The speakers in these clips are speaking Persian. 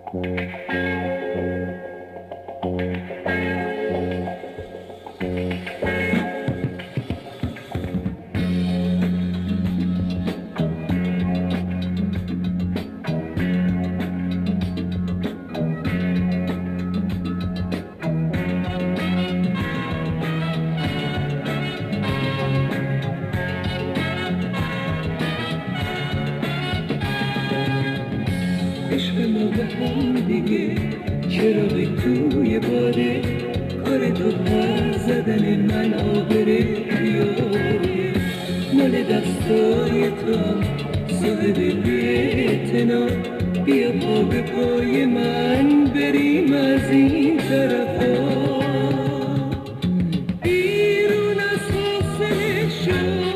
عشق ما به هم دیگه چراغی توی باده کار تو پر زدن من آبره بیاره مال دستای تو صاحب بی‌اعتنا بیا پا به پای من بریم از این طرفا بیرون از حاصل شد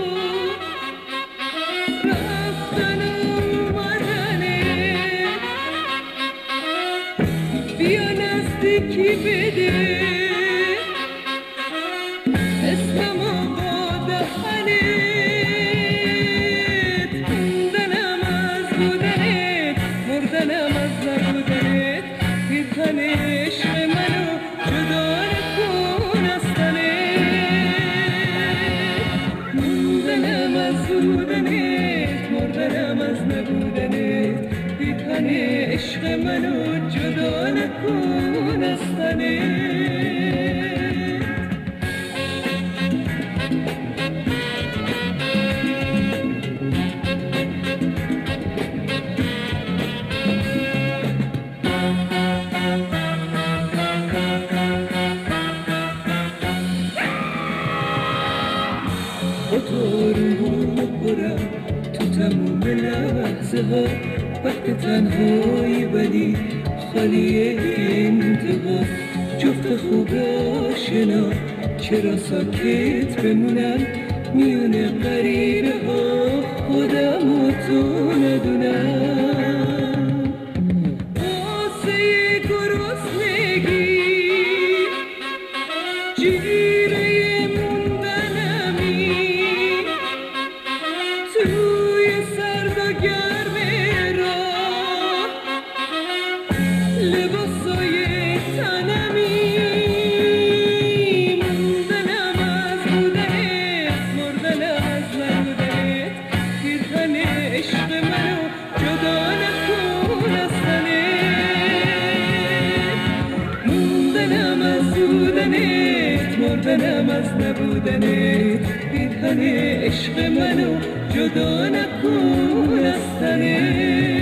رفتن بیا نزدیکی بده اسممو با دهنت موندنم از بودنت مردنم از نبودنت پیرهن عشق منو جدا نکن از تنت موندنم از بودنت مردنم از نبودنت پیرهن عشق منو جدا نکن از تنت با تو روحو برم تو تموم لحظه ها وقت تنهایی ولی خالی انتها جفت خوب آشنا چرا ساکت بمونم میونه غریبه ها خودم و تو ندونم آسه گرسنگی جیره موندنمی توی سرد و گرم راه لباسای تنمی موندنم از بودنت مردنم از نبودنت پیرهن عشق منو جدا نکن از تنت موندنم از بودنت مردنم از نبودنت پیرهن عشق منو جدا نکن از تنت